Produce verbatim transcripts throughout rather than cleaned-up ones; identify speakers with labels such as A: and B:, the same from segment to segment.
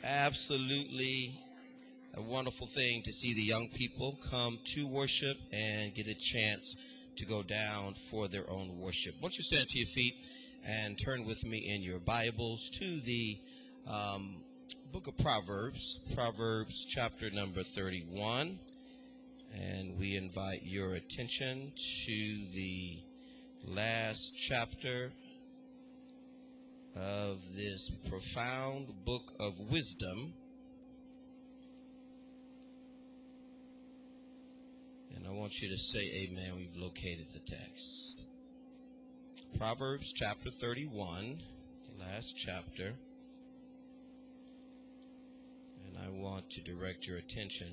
A: Absolutely a wonderful thing to see the young people come to worship and get a chance to go down for their own worship. Won't you stand to your feet and turn with me in your Bibles to the um, book of Proverbs, Proverbs chapter number thirty-one. And we invite your attention to the last chapter of this profound book of wisdom. And I want you to say amen. We've located the text. Proverbs chapter thirty-one, the last chapter. And I want to direct your attention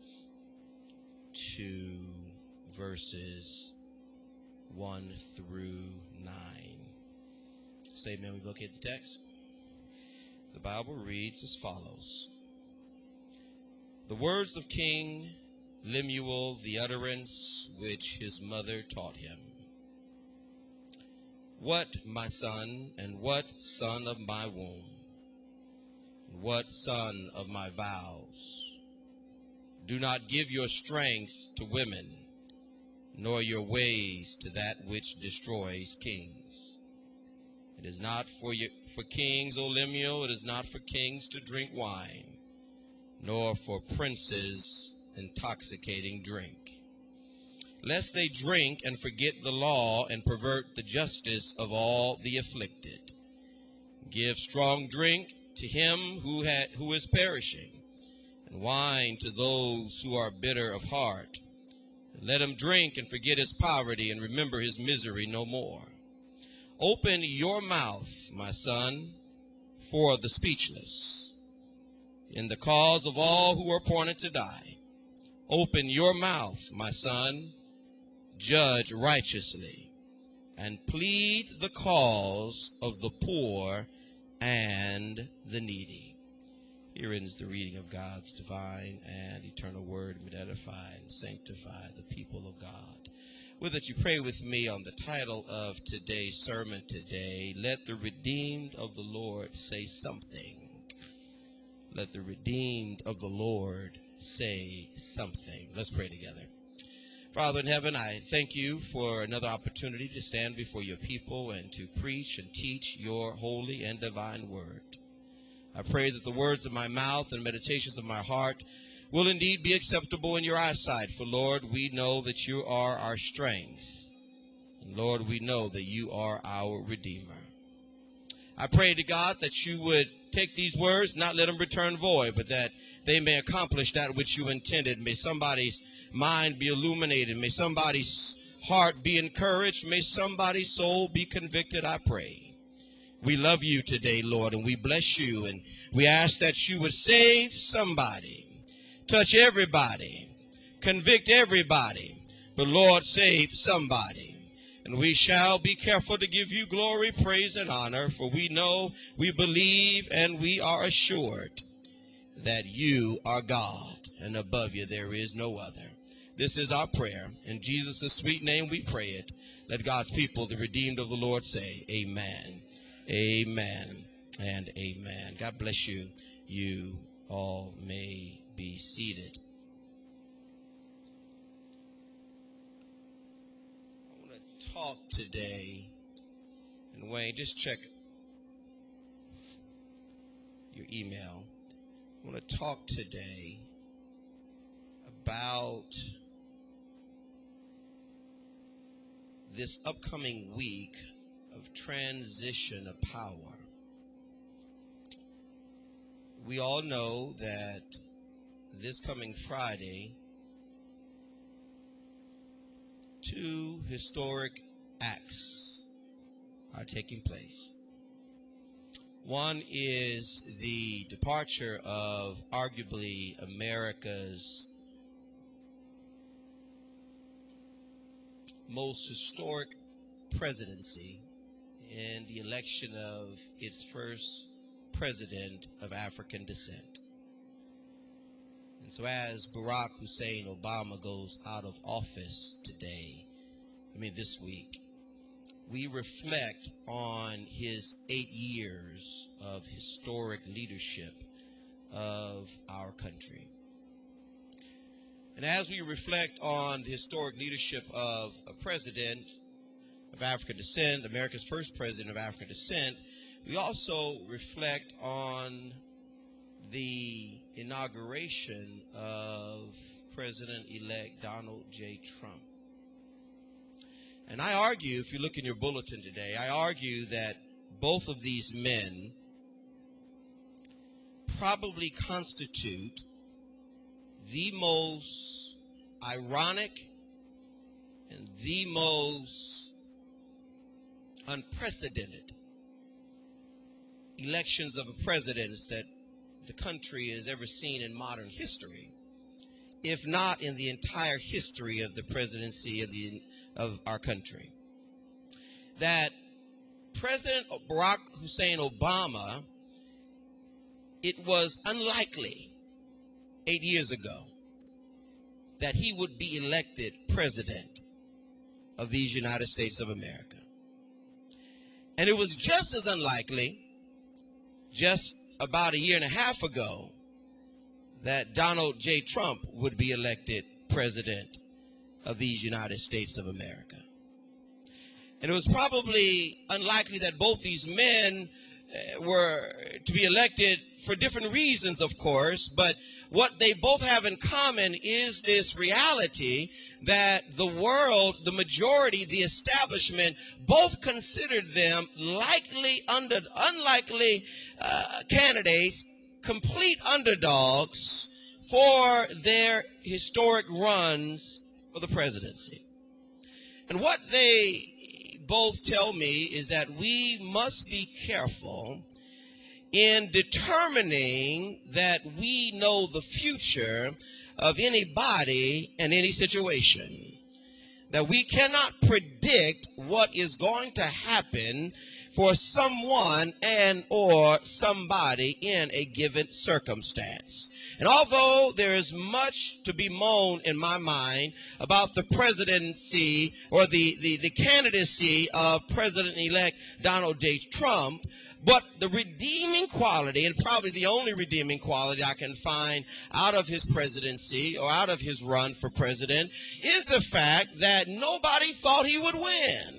A: to verses one through nine. Say amen. We've located the text. The Bible reads as follows. The words of King Lemuel, the utterance which his mother taught him. What, my son, and what son of my womb, and what son of my vows? Do not give your strength to women, nor your ways to that which destroys kings. It is not for you, for kings, O Lemuel, it is not for kings to drink wine, nor for princes intoxicating drink, lest they drink and forget the law and pervert the justice of all the afflicted. Give strong drink to him who had, who is perishing, and wine to those who are bitter of heart. Let him drink and forget his poverty and remember his misery no more. Open your mouth, my son, for the speechless, in the cause of all who are appointed to die. Open your mouth, my son, judge righteously, and plead the cause of the poor and the needy. Here ends the reading of God's divine and eternal word. May it edify and sanctify the people of God. With it, you pray with me on the title of today's sermon today, Let the Redeemed of the Lord Say Something. Let the redeemed of the Lord say something. Let's pray together. Father in heaven, I thank you for another opportunity to stand before your people and to preach and teach your holy and divine word. I pray that the words of my mouth and meditations of my heart will indeed be acceptable in your eyesight. For Lord, we know that you are our strength. And Lord, we know that you are our Redeemer. I pray to God that you would take these words, not let them return void, but that they may accomplish that which you intended. May somebody's mind be illuminated. May somebody's heart be encouraged. May somebody's soul be convicted, I pray. We love you today, Lord, and we bless you. And we ask that you would save somebody, touch everybody, convict everybody. But, Lord, save somebody. And we shall be careful to give you glory, praise, and honor, for we know, we believe, and we are assured that you are God, and above you there is no other. This is our prayer. In Jesus' sweet name we pray it. Let God's people, the redeemed of the Lord, say amen, amen, and amen. God bless you. You all may be seated. I want to talk today, and Wayne, just check your email. I want to talk today about this upcoming week of transition of power. We all know that this coming Friday, two historic acts are taking place. One is the departure of arguably America's most historic presidency in the election of its first president of African descent. And so as Barack Hussein Obama goes out of office today, I mean this week, we reflect on his eight years of historic leadership of our country. And as we reflect on the historic leadership of a president of African descent, America's first president of African descent, we also reflect on the inauguration of President-elect Donald J. Trump. And I argue, if you look in your bulletin today, I argue that both of these men probably constitute the most ironic and the most unprecedented elections of presidents that the country has ever seen in modern history, if not in the entire history of the presidency of, the, of our country. That President Barack Hussein Obama, it was unlikely eight years ago that he would be elected president of these United States of America. And it was just as unlikely just about a year and a half ago that Donald J. Trump would be elected president of these United States of America. And it was probably unlikely that both these men uh, were to be elected for different reasons, of course, but what they both have in common is this reality that the world, the majority, the establishment, both considered them likely under unlikely uh, candidates, complete underdogs for their historic runs for the presidency. And what they both tell me is that we must be careful in determining that we know the future of anybody and any situation. That we cannot predict what is going to happen for someone and or somebody in a given circumstance. And although there is much to be moaned in my mind about the presidency or the, the, the candidacy of President-elect Donald J. Trump, but the redeeming quality, and probably the only redeeming quality I can find out of his presidency or out of his run for president, is the fact that nobody thought he would win.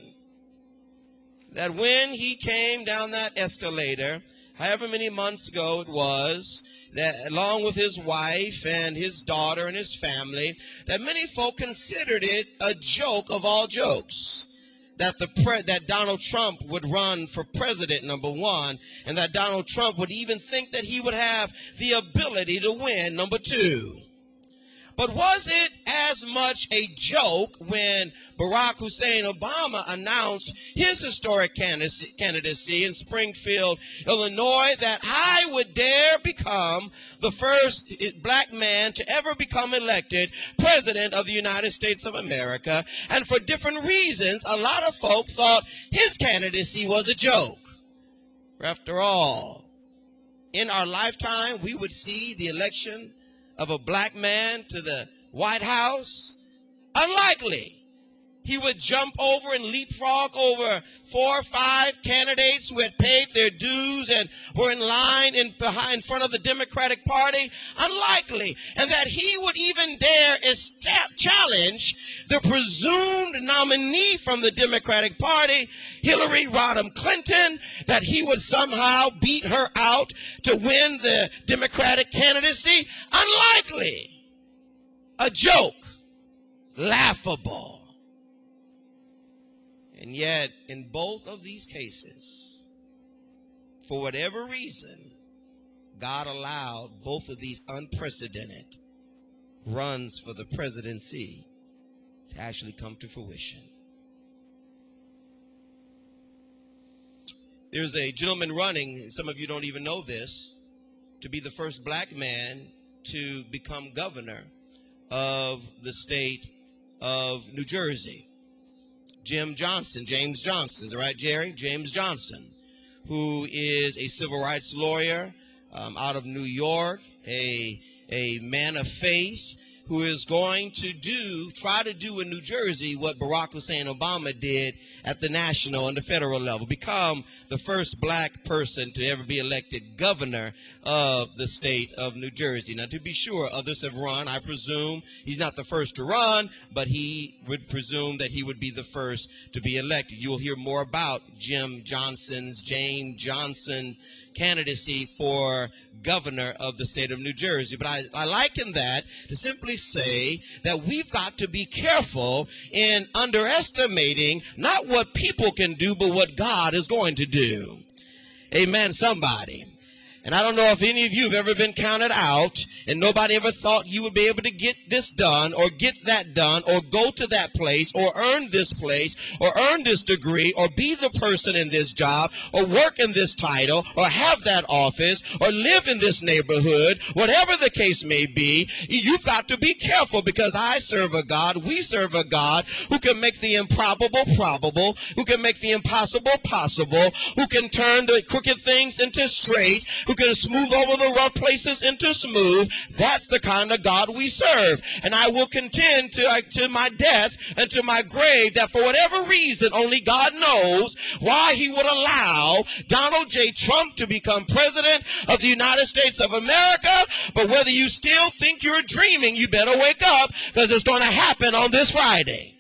A: That when he came down that escalator, however many months ago it was, that along with his wife and his daughter and his family, that many folk considered it a joke of all jokes. That the pre- that Donald Trump would run for president, number one, and that Donald Trump would even think that he would have the ability to win, number two. But was it as much a joke when Barack Hussein Obama announced his historic candidacy in Springfield, Illinois, that I would dare become the first black man to ever become elected president of the United States of America? And for different reasons, a lot of folks thought his candidacy was a joke. After all, in our lifetime, we would see the election of a black man to the White House? Unlikely. He would jump over and leapfrog over four or five candidates who had paid their dues and were in line in behind in front of the Democratic Party. Unlikely. And that he would even dare estab- challenge the presumed nominee from the Democratic Party, Hillary Rodham Clinton, that he would somehow beat her out to win the Democratic candidacy. Unlikely. A joke. Laughable. And yet, in both of these cases, for whatever reason, God allowed both of these unprecedented runs for the presidency to actually come to fruition. There's a gentleman running, some of you don't even know this, to be the first black man to become governor of the state of New Jersey. Jim Johnson, James Johnson, is that right, Jerry? James Johnson, who is a civil rights lawyer um, out of New York, a, a man of faith, who is going to do, try to do in New Jersey what Barack Hussein Obama did at the national and the federal level, become the first black person to ever be elected governor of the state of New Jersey. Now, to be sure, others have run. I presume he's not the first to run, but he would presume that he would be the first to be elected. You will hear more about Jim Johnson's, James Johnson candidacy for governor of the state of New Jersey. But I, I liken that to simply say that we've got to be careful in underestimating not what people can do, but what God is going to do. Amen, somebody. And I don't know if any of you have ever been counted out and nobody ever thought you would be able to get this done or get that done or go to that place or earn this place or earn this degree or be the person in this job or work in this title or have that office or live in this neighborhood, whatever the case may be. You've got to be careful, because I serve a God, we serve a God who can make the improbable probable, who can make the impossible possible, who can turn the crooked things into straight, who can smooth over the rough places into smooth. That's the kind of God we serve. And I will contend to, uh, to my death and to my grave that for whatever reason, only God knows why he would allow Donald J. Trump to become president of the United States of America. But whether you still think you're dreaming, you better wake up, because it's going to happen on this Friday.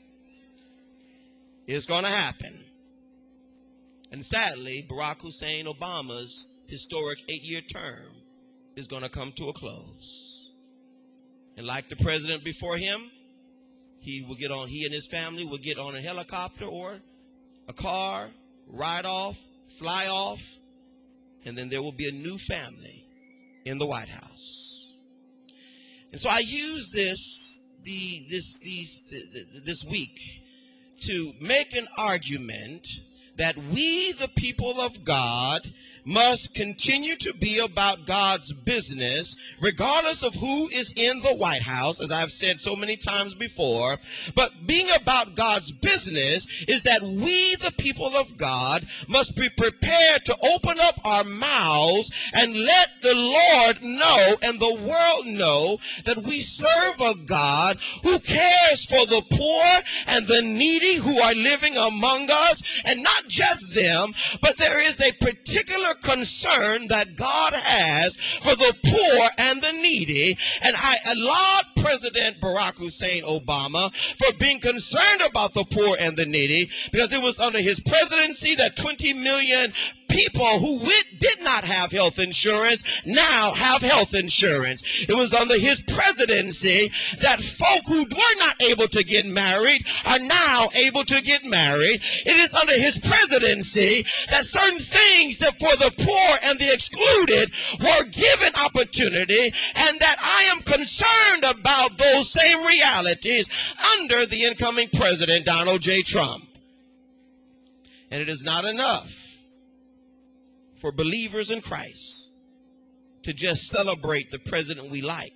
A: It's going to happen. And sadly, Barack Hussein Obama's historic eight-year term is going to come to a close. And like the president before him, he will get on, he and his family will get on a helicopter or a car, ride off, fly off, and then there will be a new family in the White House. And so I use this the this these this week to make an argument that we, the people of God, must continue to be about God's business, regardless of who is in the White House, as I've said so many times before. But being about God's business is that we, the people of God, must be prepared to open up our mouths and let the Lord know and the world know that we serve a God who cares for the poor and the needy who are living among us, and not just them, but there is a particular concern that God has for the poor and the needy. And I laud President Barack Hussein Obama for being concerned about the poor and the needy, because it was under his presidency that twenty million people who did not have health insurance now have health insurance. It was under his presidency that folk who were not able to get married are now able to get married. It is under his presidency that certain things that for the poor and the excluded were given opportunity, and that I am concerned about those same realities under the incoming president, Donald J. Trump. And it is not enough for believers in Christ to just celebrate the president we like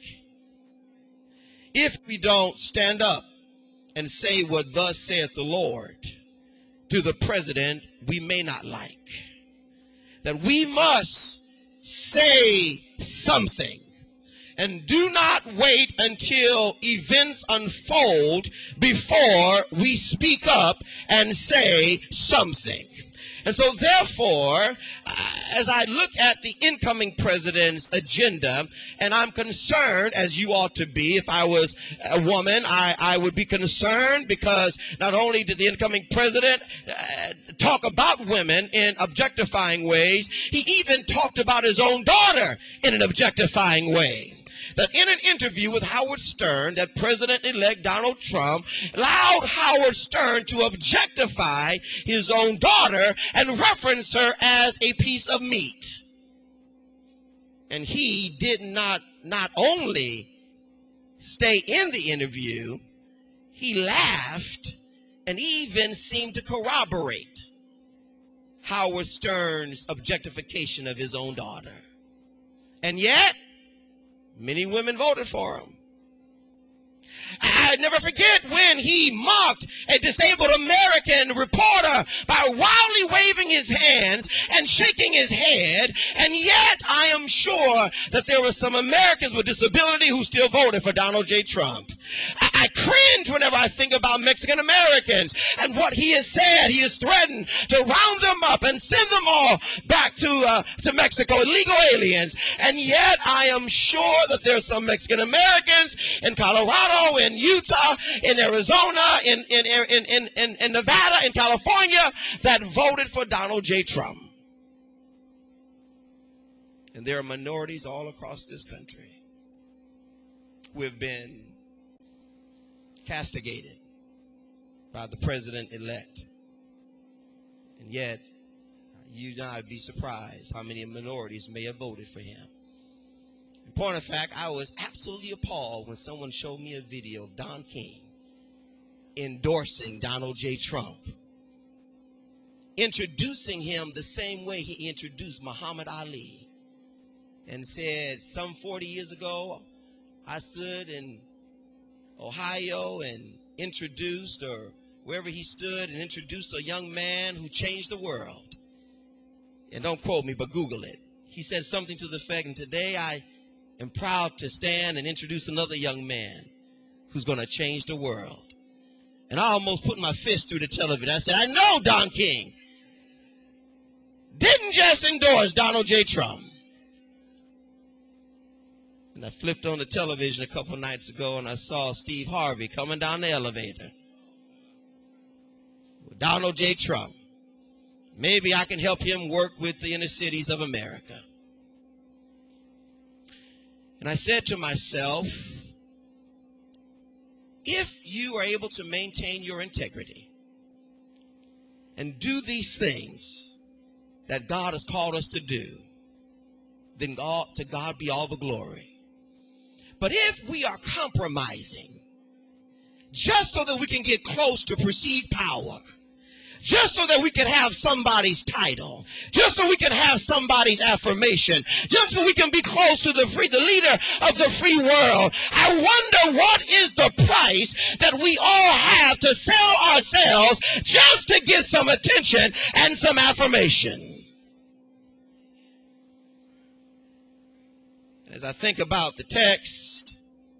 A: if we don't stand up and say what thus saith the Lord to the president we may not like. That we must say something, and do not wait until events unfold before we speak up and say something. And so therefore, uh, as I look at the incoming president's agenda, and I'm concerned, as you ought to be, if I was a woman, I, I would be concerned, because not only did the incoming president uh, talk about women in objectifying ways, he even talked about his own daughter in an objectifying way. That in an interview with Howard Stern, that President-elect Donald Trump allowed Howard Stern to objectify his own daughter and reference her as a piece of meat. And he did not not only stay in the interview, he laughed and even seemed to corroborate Howard Stern's objectification of his own daughter. And yet, many women voted for him. I never forget when he mocked a disabled American reporter by wildly waving his hands and shaking his head. And yet I am sure that there were some Americans with disability who still voted for Donald J. Trump. I, I cringe whenever I think about Mexican Americans and what he has said. He has threatened to round them up and send them all back to uh, to Mexico, illegal aliens. And yet I am sure that there are some Mexican Americans in Colorado, in Utah, in Arizona, in in in in, in, in Nevada, in California that voted for Donald J. Trump. And there are minorities all across this country who have been castigated by the president-elect. And yet, you'd not be surprised how many minorities may have voted for him. In point of fact, I was absolutely appalled when someone showed me a video of Don King endorsing Donald J. Trump, introducing him the same way he introduced Muhammad Ali, and said, some forty years ago, I stood in Ohio and introduced, or wherever he stood, and introduced a young man who changed the world. And don't quote me, but Google it. He said something to the effect, and today I am proud to stand and introduce another young man who's going to change the world. And I almost put my fist through the television. I said, I know Don King didn't just endorse Donald J. Trump. And I flipped on the television a couple nights ago and I saw Steve Harvey coming down the elevator with Donald J. Trump. Maybe I can help him work with the inner cities of America. And I said to myself, if you are able to maintain your integrity and do these things that God has called us to do, then God, to God be all the glory. But if we are compromising just so that we can get close to perceived power, just so that we can have somebody's title, just so we can have somebody's affirmation, just so we can be close to the free, the leader of the free world, I wonder what is the price that we all have to sell ourselves just to get some attention and some affirmation. As I think about the text,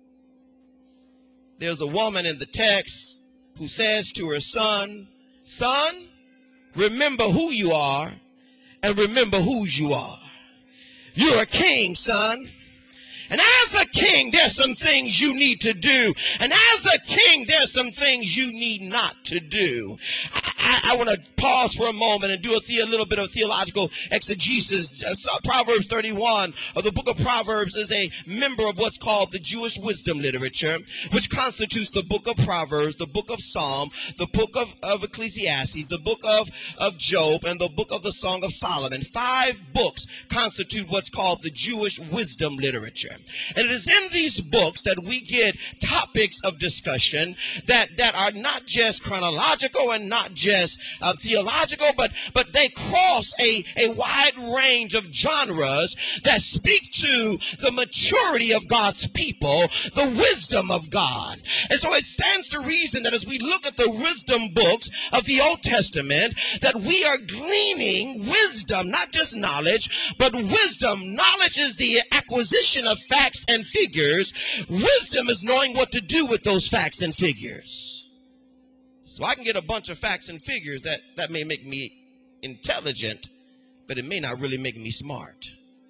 A: there's a woman in the text who says to her son, son, remember who you are and remember whose you are. You're a king, son. And as a king, there's some things you need to do. And as a king, there's some things you need not to do. I, I, I want to pause for a moment and do a, the, a little bit of theological exegesis. Uh, Proverbs thirty-one, or the book of Proverbs, is a member of what's called the Jewish wisdom literature, which constitutes the book of Proverbs, the book of Psalm, the book of, of Ecclesiastes, the book of, of Job, and the book of the Song of Solomon. Five books constitute what's called the Jewish wisdom literature. And it is in these books that we get topics of discussion that, that are not just chronological and not just uh, theological, but, but they cross a, a wide range of genres that speak to the maturity of God's people, the wisdom of God. And so it stands to reason that as we look at the wisdom books of the Old Testament, that we are gleaning wisdom, not just knowledge, but wisdom. Knowledge is the acquisition of facts and figures. Wisdom is knowing what to do with those facts and figures. So I can get a bunch of facts and figures that, that may make me intelligent, but it may not really make me smart.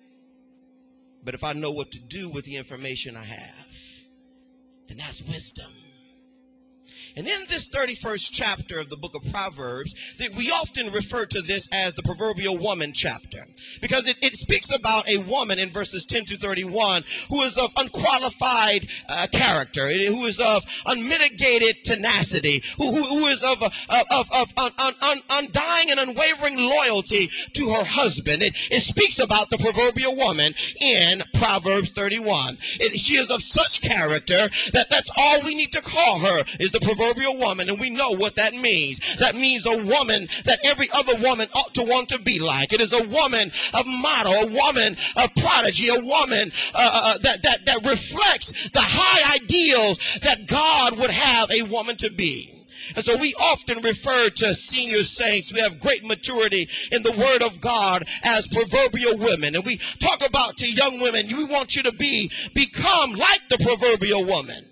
A: But if I know what to do with the information I have, then that's wisdom. And in this thirty-first chapter of the book of Proverbs, that we often refer to this as the proverbial woman chapter, because it, it speaks about a woman in verses ten to thirty-one who is of unqualified uh, character, who is of unmitigated tenacity, who, who, who is of, of, of, of un, un, un, undying and unwavering loyalty to her husband. It, it speaks about the proverbial woman in Proverbs thirty-one. It, she is of such character that that's all we need to call her, is the proverbial proverbial woman, and we know what that means. That means a woman that every other woman ought to want to be like. It is a woman of model, a woman of prodigy, a woman uh, that, that, that reflects the high ideals that God would have a woman to be. And so we often refer to senior saints who have great maturity in the word of God as proverbial women. And we talk about to young women, we want you to be, become like the proverbial woman.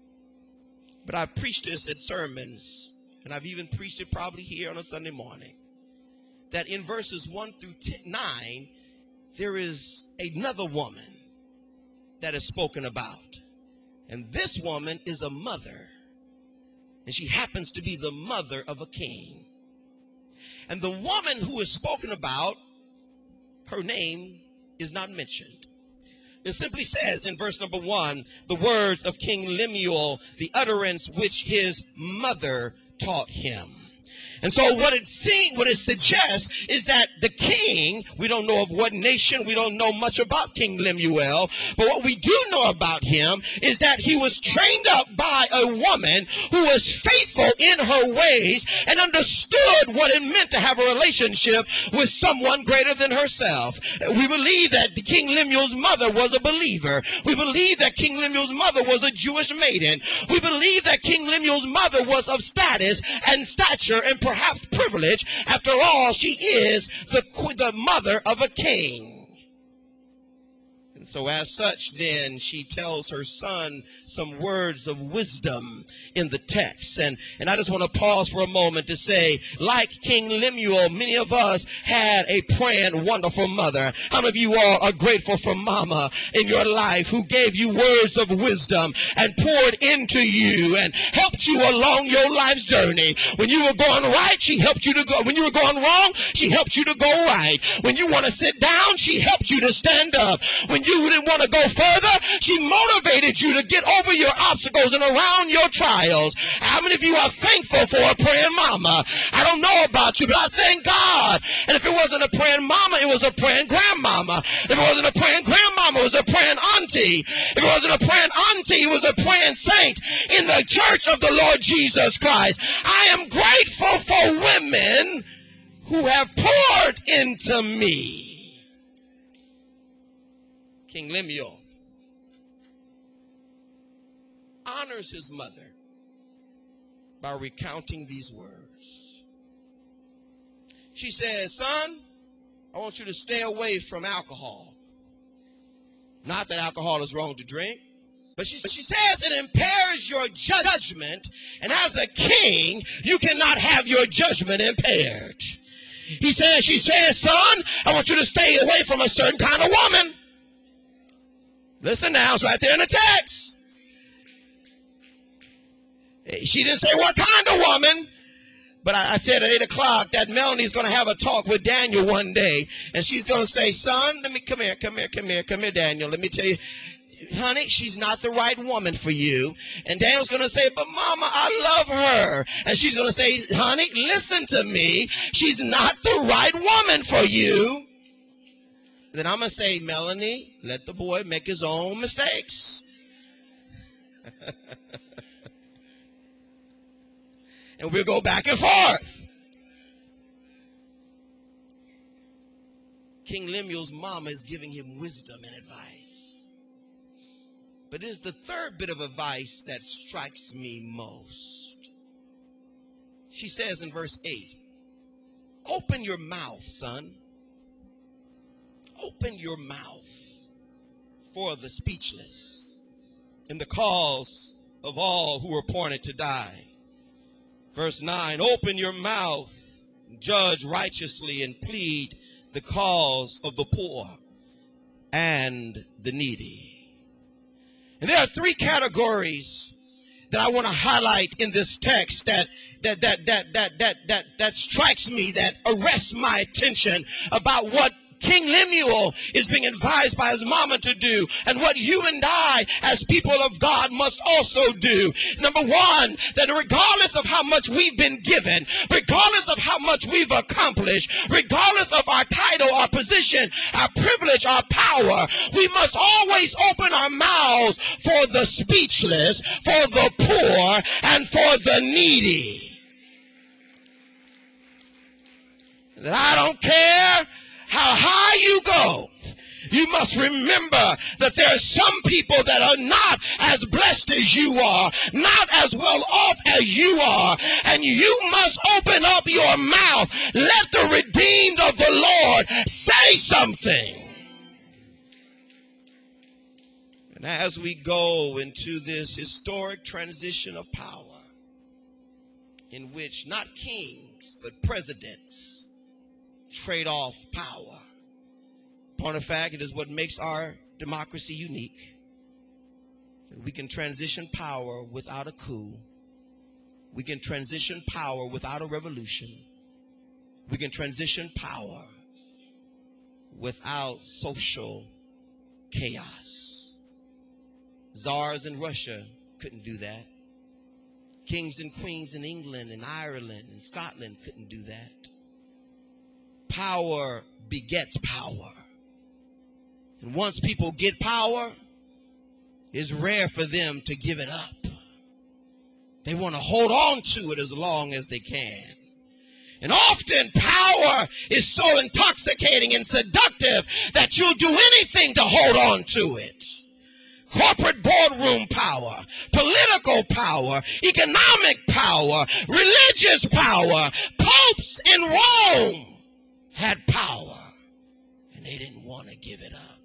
A: But I've preached this at sermons, and I've even preached it probably here on a Sunday morning, that in verses one through nine, there is another woman that is spoken about. And this woman is a mother. And she happens to be the mother of a king. And the woman who is spoken about, her name is not mentioned. It simply says in verse number one, the words of King Lemuel, the utterance which his mother taught him. And so what it seems, what it suggests is that the king, we don't know of what nation, we don't know much about King Lemuel, but what we do know about him is that he was trained up by a woman who was faithful in her ways and understood what it meant to have a relationship with someone greater than herself. We believe that King Lemuel's mother was a believer. We believe that King Lemuel's mother was a Jewish maiden. We believe that King Lemuel's mother was of status and stature and perhaps privilege. After all, she is the, the mother of a king. And so as such, then, she tells her son some words of wisdom in the text. And, and I just want to pause for a moment to say, like King Lemuel, many of us had a praying, wonderful mother. How many of you all are grateful for mama in your life who gave you words of wisdom and poured into you and helped you along your life's journey? When you were going right, she helped you to go. When you were going wrong, she helped you to go right. When you want to sit down, she helped you to stand up. When you didn't want to go further, she motivated you to get over your obstacles and around your trials. How many of you are thankful for a praying mama? I don't know about you, but I thank God. And if it wasn't a praying mama, it was a praying grandmama. If it wasn't a praying grandmama, it was a praying auntie. If it wasn't a praying auntie, it was a praying saint in the church of the Lord Jesus Christ. I am grateful for women who have poured into me. King Lemuel honors his mother by recounting these words. She says, son, I want you to stay away from alcohol. Not that alcohol is wrong to drink, but she, she says it impairs your judgment, and as a king, you cannot have your judgment impaired. He says, she says, son, I want you to stay away from a certain kind of woman. Listen now, it's right there in the text. She didn't say what kind of woman, but I, I said at eight o'clock that Melanie's going to have a talk with Daniel one day, and she's going to say, son, let me, come here, come here, come here, come here, Daniel. Let me tell you, honey, she's not the right woman for you. And Daniel's going to say, but mama, I love her. And she's going to say, honey, listen to me. She's not the right woman for you. Then I'm going to say, Melanie, let the boy make his own mistakes. And we'll go back and forth. King Lemuel's mama is giving him wisdom and advice. But it is the third bit of advice that strikes me most. She says in verse eight, open your mouth, son. Open your mouth for the speechless in the cause of all who are appointed to die. Verse nine, open your mouth, judge righteously, and plead the cause of the poor and the needy. And there are three categories that I want to highlight in this text that that that that that that that that strikes me, that arrests my attention about what King Lemuel is being advised by his mama to do, and what you and I as people of God must also do. Number one, that regardless of how much we've been given, regardless of how much we've accomplished, regardless of our title, our position, our privilege, our power, we must always open our mouths for the speechless, for the poor, and for the needy. That I don't care how high you go, you must remember that there are some people that are not as blessed as you are, not as well off as you are, and you must open up your mouth. Let the redeemed of the Lord say something. And as we go into this historic transition of power, in which not kings but presidents trade off power. Point of fact, it is what makes our democracy unique. That we can transition power without a coup. We can transition power without a revolution. We can transition power without social chaos. Czars in Russia couldn't do that. Kings and queens in England and Ireland and Scotland couldn't do that. Power begets power. And once people get power, it's rare for them to give it up. They want to hold on to it as long as they can. And often power is so intoxicating and seductive that you'll do anything to hold on to it. Corporate boardroom power, political power, economic power, religious power. Popes in Rome had power, and they didn't want to give it up.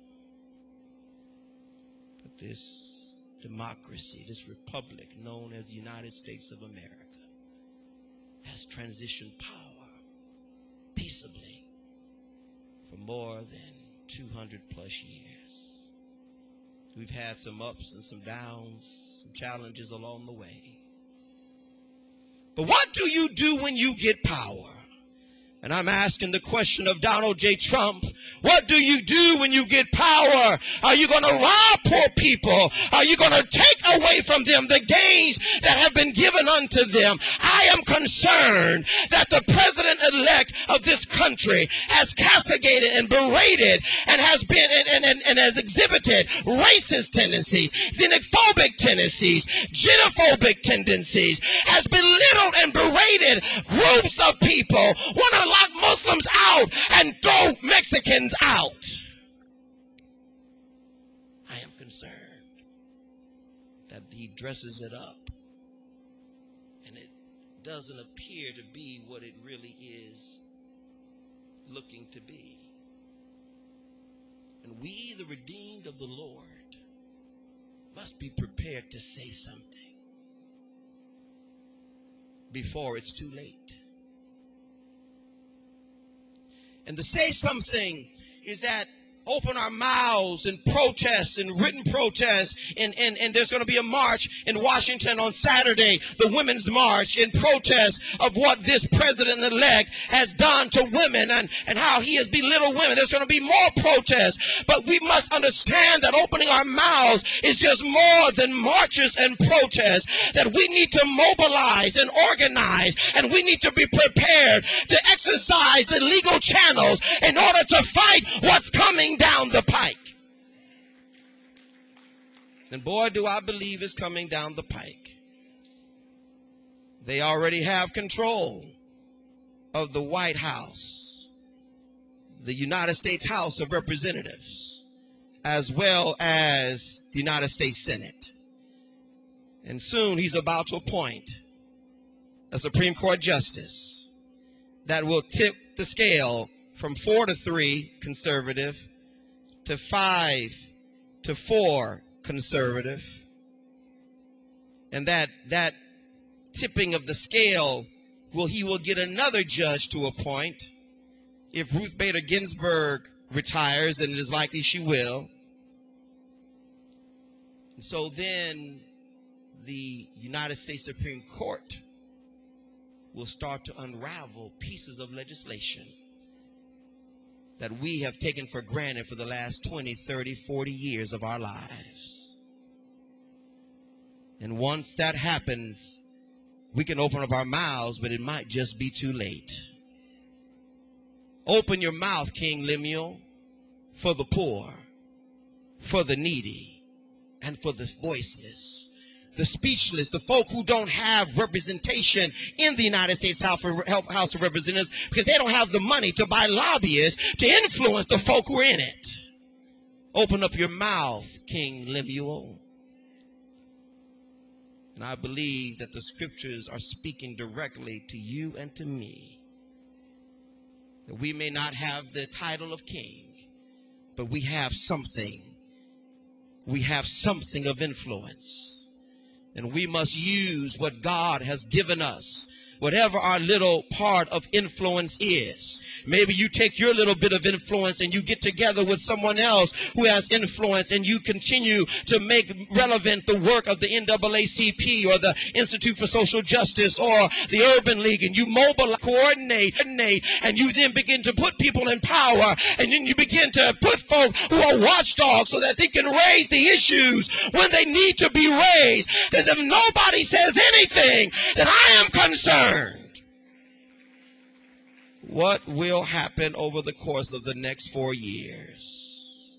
A: But this democracy, this republic known as the United States of America, has transitioned power peaceably for more than two hundred plus years. We've had some ups and some downs, some challenges along the way. But what do you do when you get power? And I'm asking the question of Donald J. Trump. What do you do when you get power? Are you going to rob poor people? Are you going to take away from them the gains that have been given unto them? I am concerned that the president-elect of this country has castigated and berated and has been and, and, and has exhibited racist tendencies, xenophobic tendencies, xenophobic tendencies, has belittled and berated groups of people, want to lock Muslims out and throw Mexicans out. I am concerned that he dresses it up and it doesn't appear to be what it really is looking to be. And we, the redeemed of the Lord, must be prepared to say something before it's too late. And to say something is that open our mouths in protests and written protests. And, and, and there's going to be a march in Washington on Saturday, the Women's March, in protest of what this president-elect has done to women and, and how he has belittled women. There's going to be more protests. But we must understand that opening our mouths is just more than marches and protests. That we need to mobilize and organize, and we need to be prepared to exercise the legal channels in order to fight what's coming down the pike. And boy, do I believe it's coming down the pike. They already have control of the White House, the United States House of Representatives, as well as the United States Senate. And soon he's about to appoint a Supreme Court justice that will tip the scale from four to three conservative to five to four conservative. And that that tipping of the scale, will he will get another judge to appoint if Ruth Bader Ginsburg retires, and it is likely she will. And so then the United States Supreme Court will start to unravel pieces of legislation that we have taken for granted for the last twenty, thirty, forty years of our lives. And once that happens, we can open up our mouths, but it might just be too late. Open your mouth, King Lemuel, for the poor, for the needy, and for the voiceless, the speechless, the folk who don't have representation in the United States House of Representatives because they don't have the money to buy lobbyists to influence the folk who are in it. Open up your mouth, King Lemuel. And I believe that the scriptures are speaking directly to you and to me. That we may not have the title of king, but we have something. We have something of influence. And we must use what God has given us, whatever our little part of influence is. Maybe you take your little bit of influence and you get together with someone else who has influence, and you continue to make relevant the work of the N double A C P or the Institute for Social Justice or the Urban League, and you mobilize, coordinate, coordinate, and you then begin to put people in power, and then you begin to put folk who are watchdogs so that they can raise the issues when they need to be raised. Because if nobody says anything, then I am concerned. What will happen over the course of the next four years?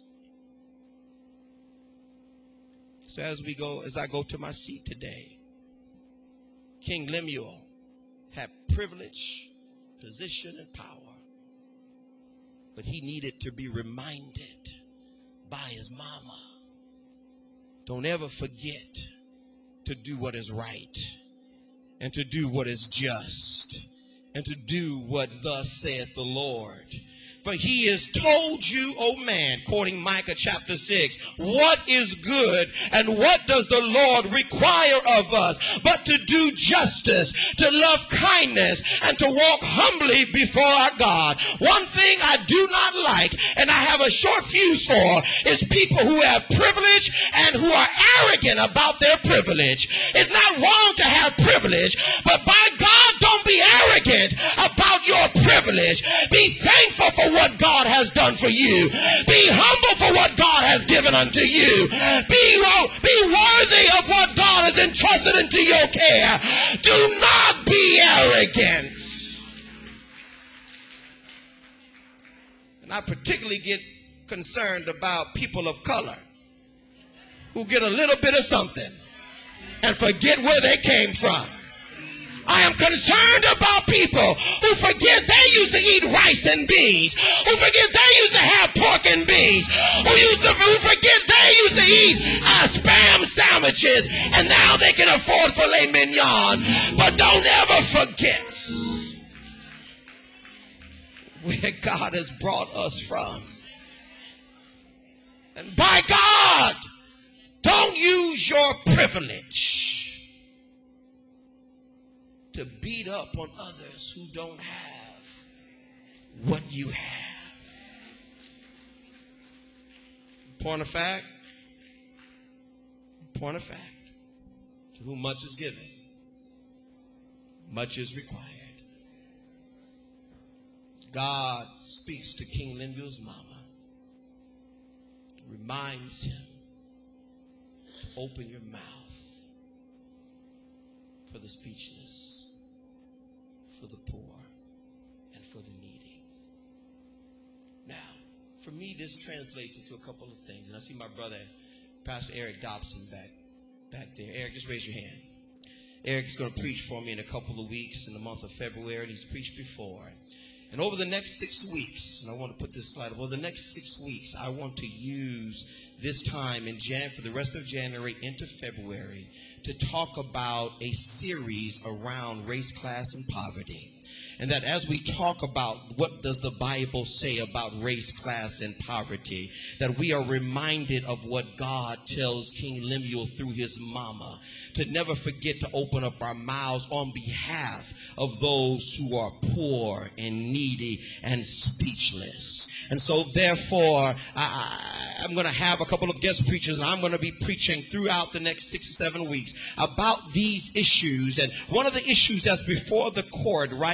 A: So as we go, as I go to my seat today, King Lemuel had privilege, position, and power, but he needed to be reminded by his mama. Don't ever forget to do what is right, and to do what is just, and to do what thus saith the Lord. For he has told you, O man, quoting Micah chapter six, what is good and what does the Lord require of us but to do justice, to love kindness, and to walk humbly before our God. One thing I do not like, and I have a short fuse for, is people who have privilege and who are arrogant about their privilege. It's not wrong to have privilege, but by God, don't be arrogant about your privilege. Be thankful for what God has done for you. Be humble for what God has given unto you. Be, be worthy of what God has entrusted into your care. Do not be arrogant. And I particularly get concerned about people of color who get a little bit of something and forget where they came from. I am concerned about people who forget they used to eat rice and beans, who forget they used to have pork and beans, who used to who forget they used to eat uh, spam sandwiches, and now they can afford filet mignon. But don't ever forget where God has brought us from. And by God, don't use your privilege to beat up on others who don't have what you have. Point of fact, point of fact, to whom much is given, much is required. God speaks to King Lemuel's mama, reminds him to open your mouth for the speechless, for the poor, and for the needy. Now, for me, this translates into a couple of things. And I see my brother, Pastor Eric Dobson, back, back there. Eric, just raise your hand. Eric is going to preach for me in a couple of weeks in the month of February, and he's preached before. And over the next six weeks, and I want to put this slide up, over the next six weeks, I want to use this time in Jan for the rest of January into February to talk about a series around race, class, and poverty. And that as we talk about what does the Bible say about race, class, and poverty, that we are reminded of what God tells King Lemuel through his mama, to never forget to open up our mouths on behalf of those who are poor and needy and speechless. And so therefore, I, I'm going to have a couple of guest preachers, and I'm going to be preaching throughout the next six or seven weeks about these issues. And one of the issues that's before the court right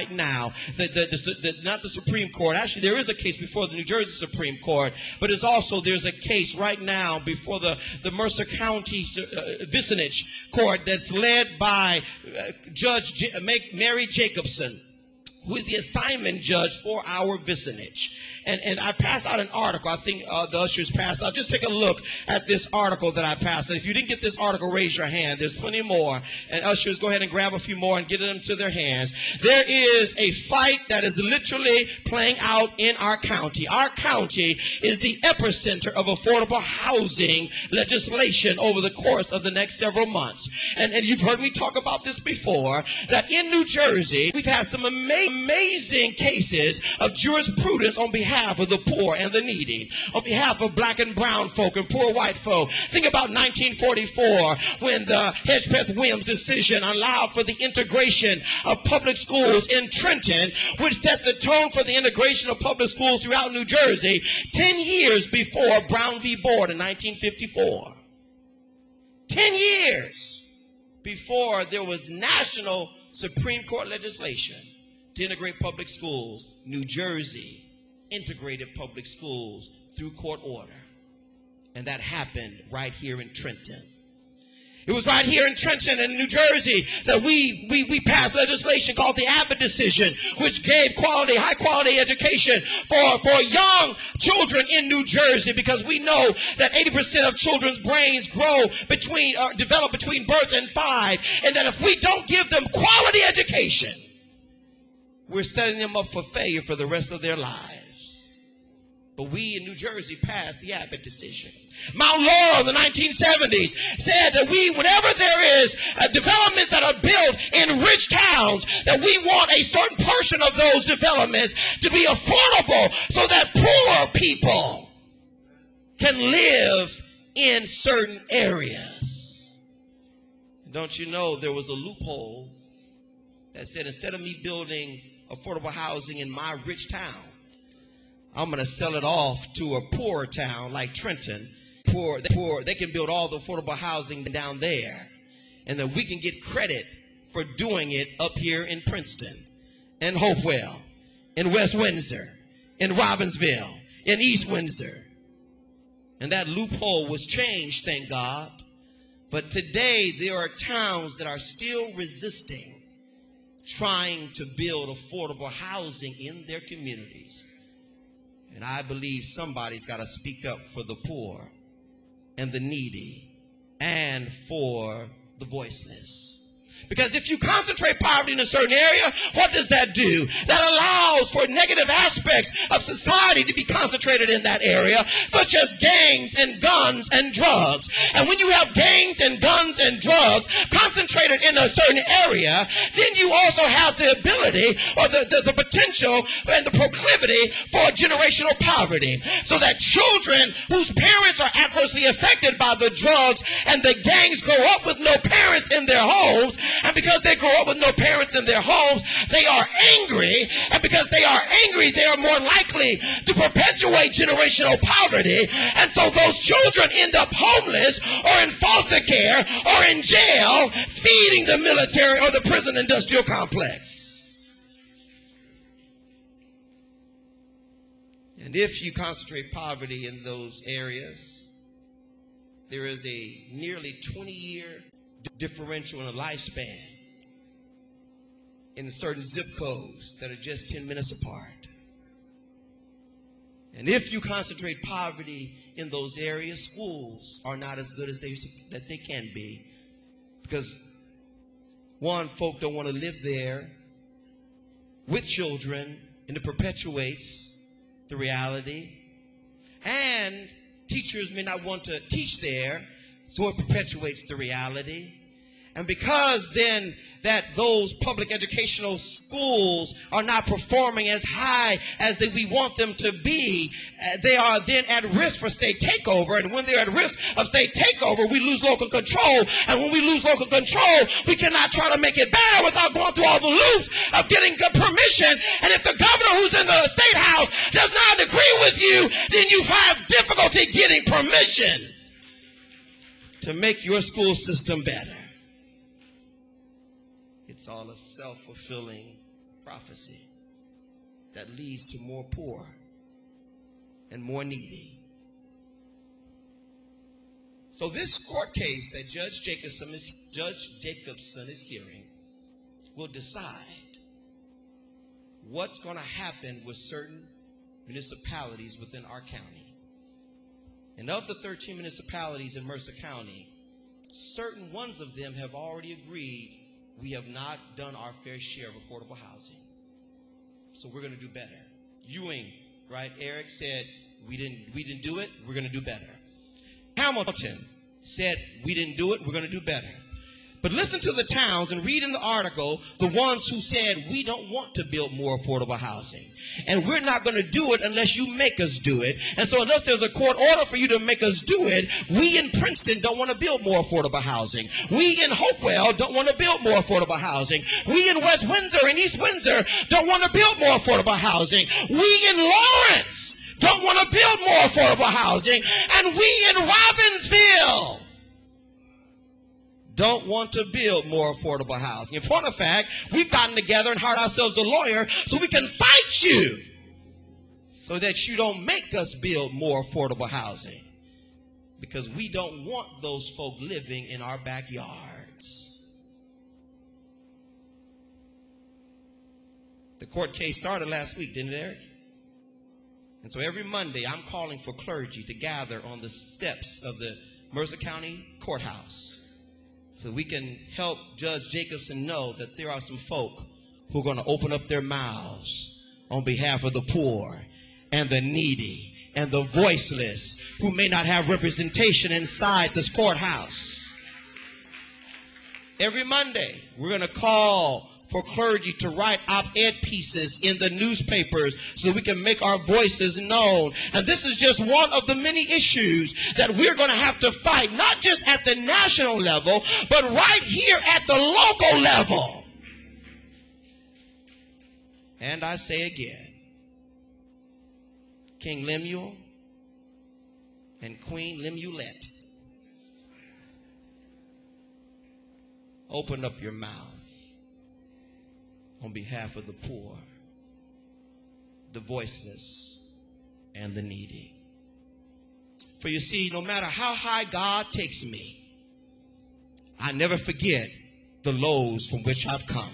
A: right now. The, the, the, the, not the Supreme Court. Actually, there is a case before the New Jersey Supreme Court, but it's also there's a case right now before the, the Mercer County uh, Vicinage Court that's led by uh, Judge J- Mary Jacobson, who is the assignment judge for our vicinage. And, and I passed out an article. I think uh, the ushers passed out. Just take a look at this article that I passed. And if you didn't get this article, raise your hand. There's plenty more. And ushers, go ahead and grab a few more and get them to their hands. There is a fight that is literally playing out in our county. Our county is the epicenter of affordable housing legislation over the course of the next several months. And, and you've heard me talk about this before, that in New Jersey, we've had some ama- amazing cases of jurisprudence on behalf of the poor and the needy, on behalf of black and brown folk and poor white folk. Think about nineteen forty-four when the Hedgepeth-Williams decision allowed for the integration of public schools in Trenton, which set the tone for the integration of public schools throughout New Jersey ten years before Brown v. Board in nineteen fifty-four. ten years before there was national Supreme Court legislation to integrate public schools, New Jersey integrated public schools through court order. And that happened right here in Trenton. It was right here in Trenton in New Jersey that we, we, we passed legislation called the Abbott decision, which gave quality, high quality education for, for young children in New Jersey, because we know that eighty percent of children's brains grow between, or develop between birth and five. And that if we don't give them quality education, we're setting them up for failure for the rest of their lives. But we in New Jersey passed the Abbott decision. Mount Laurel in the nineteen seventies said that we, whenever there is uh, developments that are built in rich towns, that we want a certain portion of those developments to be affordable so that poor people can live in certain areas. Don't you know there was a loophole that said instead of me building affordable housing in my rich town, I'm going to sell it off to a poor town like Trenton. Poor, poor, they can build all the affordable housing down there. And that we can get credit for doing it up here in Princeton, in Hopewell, in West Windsor, in Robbinsville, in East Windsor. And that loophole was changed, thank God. But today there are towns that are still resisting trying to build affordable housing in their communities. And I believe somebody's got to speak up for the poor and the needy and for the voiceless. Because if you concentrate poverty in a certain area, what does that do? That allows for negative aspects of society to be concentrated in that area, such as gangs and guns and drugs. And when you have gangs and guns and drugs concentrated in a certain area, then you also have the ability or the, the, the potential and the proclivity for generational poverty. So that children whose parents are adversely affected by the drugs and the gangs grow up with no parents in their homes. And because they grow up with no parents in their homes, they are angry. And because they are angry, they are more likely to perpetuate generational poverty. And so those children end up homeless or in foster care or in jail, feeding the military or the prison industrial complex. And if you concentrate poverty in those areas, there is a nearly twenty-year differential in a lifespan in certain zip codes that are just ten minutes apart. And if you concentrate poverty in those areas, schools are not as good as they that they can be, because one, folk don't want to live there with children, and it perpetuates the reality. And teachers may not want to teach there, so it perpetuates the reality. And because then that those public educational schools are not performing as high as they, we want them to be, uh, they are then at risk for state takeover. And when they're at risk of state takeover, we lose local control. And when we lose local control, we cannot try to make it better without going through all the loops of getting permission. And if the governor who's in the state house does not agree with you, then you have difficulty getting permission to make your school system better. It's all a self-fulfilling prophecy that leads to more poor and more needy. So this court case that Judge Jacobson is, Judge Jacobson is hearing will decide what's going to happen with certain municipalities within our county. And of the thirteen municipalities in Mercer County, certain ones of them have already agreed we have not done our fair share of affordable housing. So we're going to do better. Ewing, right? Eric said we didn't we didn't do it. We're going to do better. Hamilton said we didn't do it. We're going to do better. But listen to the towns and read in the article the ones who said we don't want to build more affordable housing. And we're not going to do it unless you make us do it. And so unless there's a court order for you to make us do it, we in Princeton don't want to build more affordable housing. We in Hopewell don't want to build more affordable housing. We in West Windsor and East Windsor don't want to build more affordable housing. We in Lawrence don't want to build more affordable housing. And we in Robbinsville don't want to build more affordable housing. In point of fact, we've gotten together and hired ourselves a lawyer so we can fight you so that you don't make us build more affordable housing, because we don't want those folk living in our backyards. The court case started last week, didn't it, Eric? And so every Monday I'm calling for clergy to gather on the steps of the Mercer County Courthouse, so we can help Judge Jacobson know that there are some folk who are going to open up their mouths on behalf of the poor and the needy and the voiceless who may not have representation inside this courthouse. Every Monday, we're going to call for clergy to write op-ed pieces in the newspapers so that we can make our voices known. And this is just one of the many issues that we're going to have to fight, not just at the national level, but right here at the local level. And I say again, King Lemuel and Queen Lemuelette, open up your mouth on behalf of the poor, the voiceless, and the needy. For you see, no matter how high God takes me, I never forget the lows from which I've come.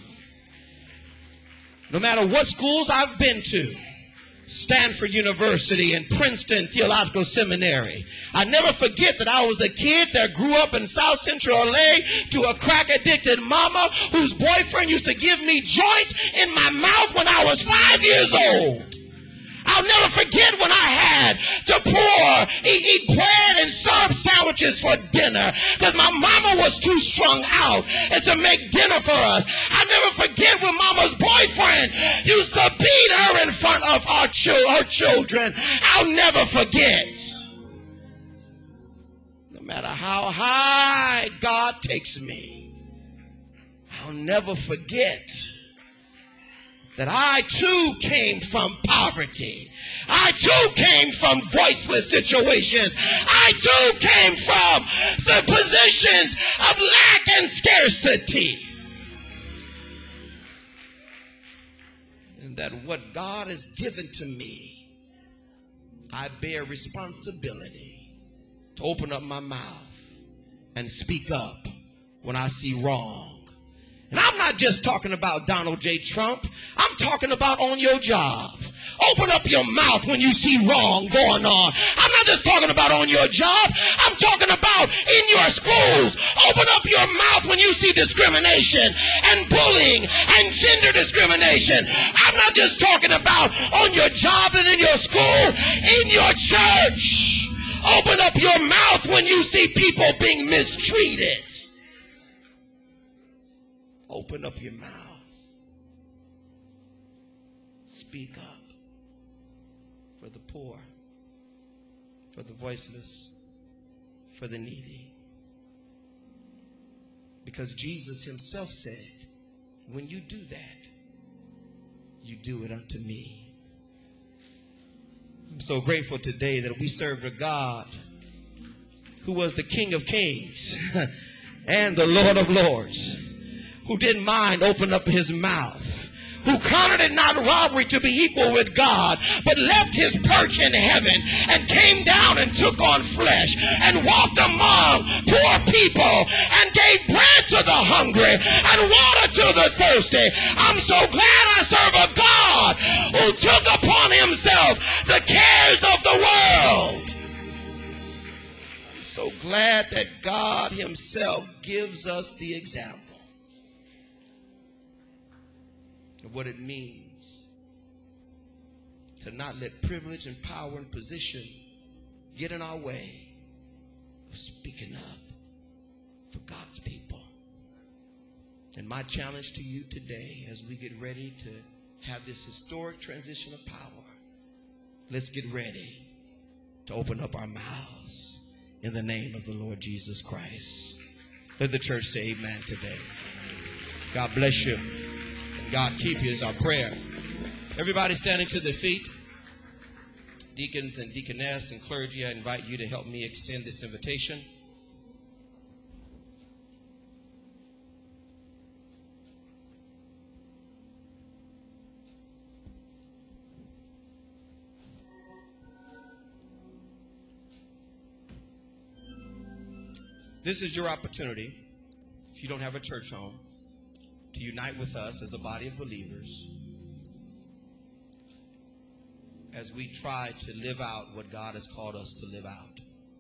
A: No matter what schools I've been to, Stanford University and Princeton Theological Seminary, I never forget that I was a kid that grew up in South Central L A to a crack-addicted mama whose boyfriend used to give me joints in my mouth when I was five years old. I'll never forget when I had to pour, eat, eat bread and syrup sandwiches for dinner because my mama was too strung out and to make dinner for us. I'll never forget when mama's boyfriend used to beat her in front of our ch- her children. I'll never forget. No matter how high God takes me, I'll never forget that I too came from poverty. I too came from voiceless situations. I too came from some positions of lack and scarcity. And that what God has given to me, I bear responsibility to open up my mouth and speak up when I see wrong. And I'm not just talking about Donald J. Trump. I'm talking about on your job. Open up your mouth when you see wrong going on. I'm not just talking about on your job. I'm talking about in your schools. Open up your mouth when you see discrimination and bullying and gender discrimination. I'm not just talking about on your job and in your school, in your church. Open up your mouth when you see people being mistreated. Open up your mouth. Speak up for the poor, for the voiceless, for the needy. Because Jesus himself said, when you do that, you do it unto me. I'm so grateful today that we serve a God who was the King of Kings and the Lord of Lords, who didn't mind opening up his mouth, who counted it not robbery to be equal with God, but left his perch in heaven and came down and took on flesh and walked among poor people and gave bread to the hungry and water to the thirsty. I'm so glad I serve a God who took upon himself the cares of the world. I'm so glad that God himself gives us the example of what it means to not let privilege and power and position get in our way of speaking up for God's people. And my challenge to you today, as we get ready to have this historic transition of power, let's get ready to open up our mouths in the name of the Lord Jesus Christ. Let the church say amen today. God bless you. God keep you is our prayer. Everybody standing to their feet. Deacons and deaconess and clergy, I invite you to help me extend this invitation. This is your opportunity, if you don't have a church home, to unite with us as a body of believers as we try to live out what God has called us to live out.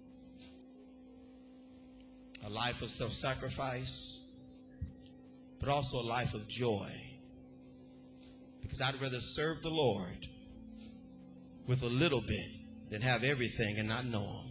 A: A life of self-sacrifice, but also a life of joy. Because I'd rather serve the Lord with a little bit than have everything and not know him.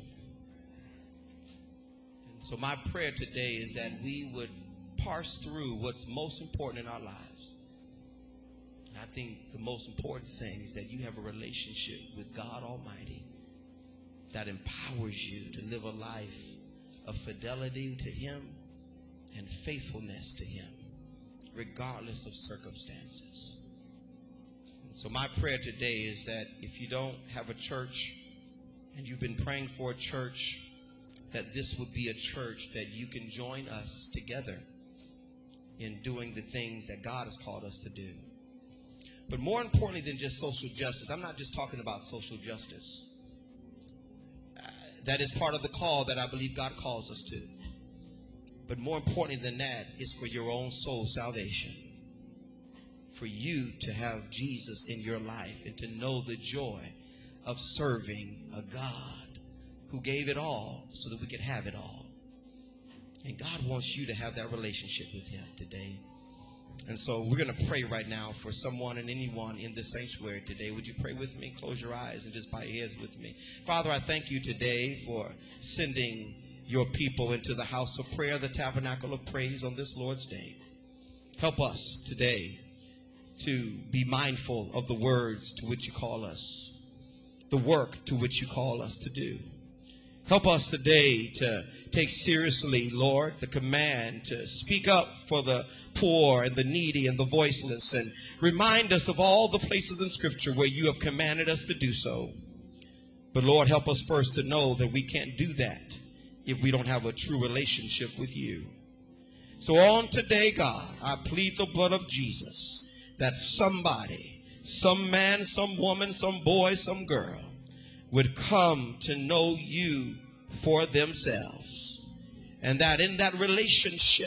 A: And so my prayer today is that we would parse through what's most important in our lives. And I think the most important thing is that you have a relationship with God Almighty that empowers you to live a life of fidelity to him and faithfulness to him, regardless of circumstances. And so my prayer today is that if you don't have a church and you've been praying for a church, that this would be a church that you can join us together in doing the things that God has called us to do. But more importantly than just social justice, I'm not just talking about social justice. Uh, that is part of the call that I believe God calls us to. But more importantly than that is for your own soul salvation. For you to have Jesus in your life and to know the joy of serving a God who gave it all so that we could have it all. And God wants you to have that relationship with him today. And so we're going to pray right now for someone and anyone in this sanctuary today. Would you pray with me? Close your eyes and just bow your heads with me. Father, I thank you today for sending your people into the house of prayer, the tabernacle of praise on this Lord's day. Help us today to be mindful of the words to which you call us, the work to which you call us to do. Help us today to take seriously, Lord, the command to speak up for the poor and the needy and the voiceless, and remind us of all the places in Scripture where you have commanded us to do so. But Lord, help us first to know that we can't do that if we don't have a true relationship with you. So on today, God, I plead the blood of Jesus that somebody, some man, some woman, some boy, some girl would come to know you for themselves. And that in that relationship,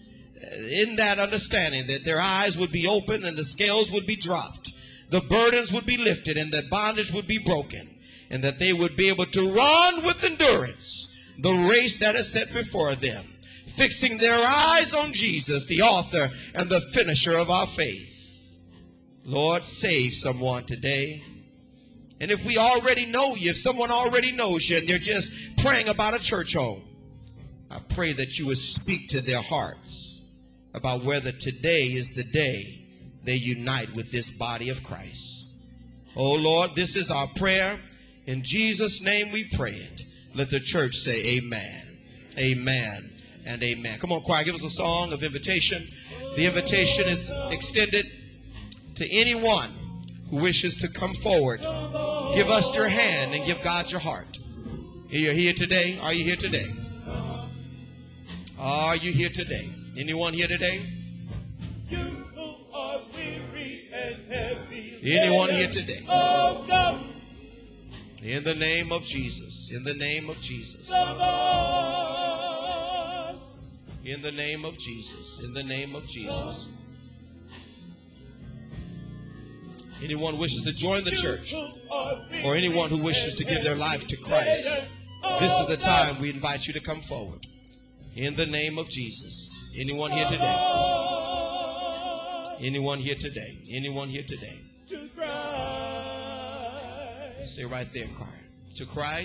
A: in that understanding, that their eyes would be open and the scales would be dropped, the burdens would be lifted and the bondage would be broken, and that they would be able to run with endurance the race that is set before them, fixing their eyes on Jesus, the author and the finisher of our faith. Lord, save someone today. And if we already know you, if someone already knows you and they're just praying about a church home, I pray that you would speak to their hearts about whether today is the day they unite with this body of Christ. Oh Lord, this is our prayer. In Jesus' name we pray it. Let the church say amen, amen, and amen. Come on, choir, give us a song of invitation. The invitation is extended to anyone who wishes to come forward. Give us your hand and give God your heart. Are you here today? Are you here today? Are you here today? Anyone here today?
B: You who are weary
A: Anyone here today? In the name of Jesus. In the name of Jesus. In the name of Jesus. In the name of Jesus. Anyone wishes to join the church, or anyone who wishes to give their life to Christ, this is the time we invite you to come forward. In the name of Jesus. Anyone here today? Anyone here today? Anyone here today? Stay right there, Christ. To Christ.